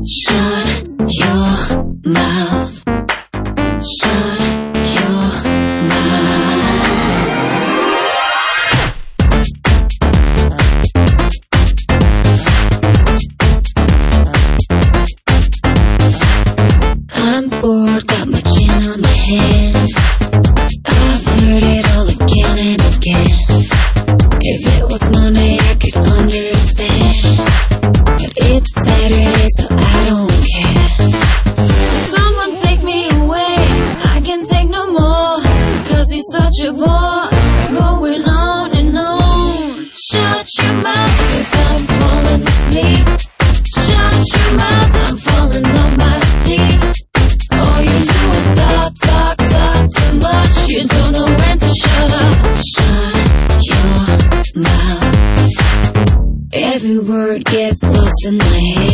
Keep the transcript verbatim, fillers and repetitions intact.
Shut your mouth. Shut your mouth. I'm bored, got my chin on my hands. I've heard it all again and again. If it was Monday, I could understand. But it's Saturday, so I don't care. Someone take me away, I can't take no more. Cause he's such a bore, going on and on. Shut your mouth, cause I'm falling asleep. Shut your mouth, I'm falling on my seat. All you do is talk, talk, talk too much. You don't know when to shut up. Shut your mouth. Every word gets lost in my head.